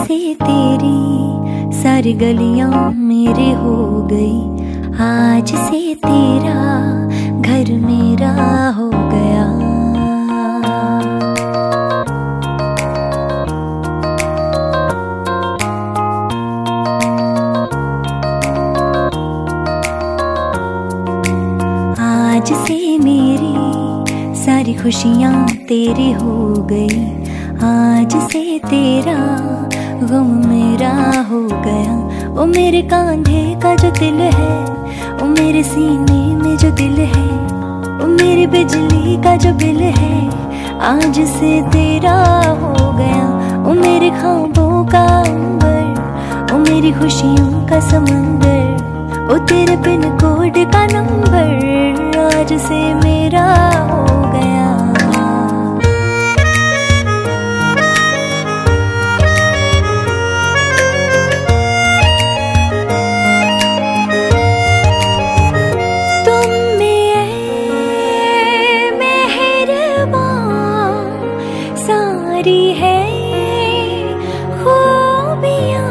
से तेरी सारी गलियां मेरे हो गई, आज से तेरा घर मेरा हो गया। आज से मेरी सारी खुशियां तेरी हो गई, आज से तेरा गम मेरा हो गया। ओ मेरे कांधे का जो दिल है, ओ मेरे सीने में जो दिल है, ओ मेरी बिजली का जो बिल है, आज से तेरा हो गया। ओ मेरे ख्वाबों का अंबर, ओ मेरी खुशियों का समंदर, ओ तेरे पिन कोड का नंबर, आज से मेरा हो गया। है खूबियाँ,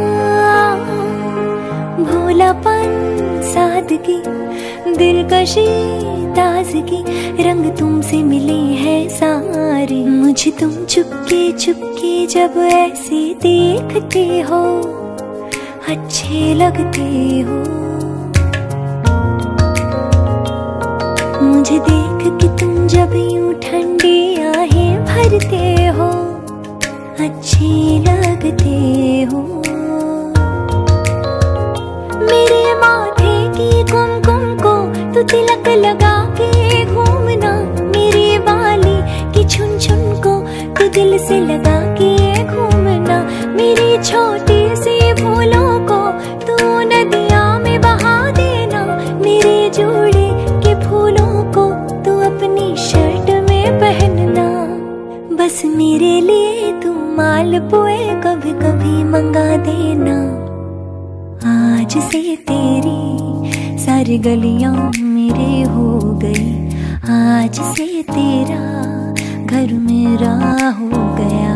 भोलापन, सादगी, दिलकशी, ताजगी, रंग तुमसे मिले हैं सारे। मुझे तुम चुपके चुपके जब ऐसे देखते हो, अच्छे लगते हो। मुझे देख के तुम जब यूं ठंडी आहें भरते हो, अच्छे लगते हो। मेरे माथे की कुमकुम को तू तिलक लगा के घूमना, मेरे बाली की छुन छुन को तू दिल से लगा के घूमना, मेरी छोटी सी भूलों को तू नदियाँ में बहा देना, मेरे जोड़े के फूलों को तू अपनी शर्ट में पहनना। बस मेरे लिए तू मालपुए कभी कभी मंगा देना। आज से तेरी सारी गलियां मेरे हो गई, आज से तेरा घर मेरा हो गया।